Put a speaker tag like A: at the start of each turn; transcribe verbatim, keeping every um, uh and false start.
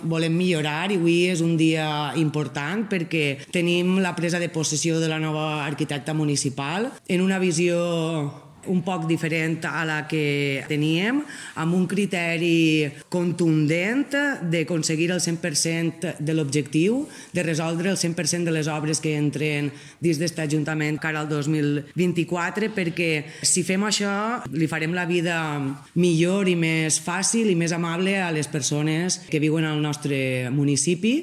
A: Volem millorar i avui és un dia important perquè tenim la presa de possessió de la nova arquitecta municipal en una visió un poc diferent a la que teníem, amb un criteri contundent d'aconseguir el cent per cent de l'objectiu, de resoldre el cent per cent de les obres que entren dins d'aquest Ajuntament cara al dos mil vint-i-quatre, perquè si fem això li farem la vida millor i més fàcil i més amable a les persones que viuen al nostre municipi.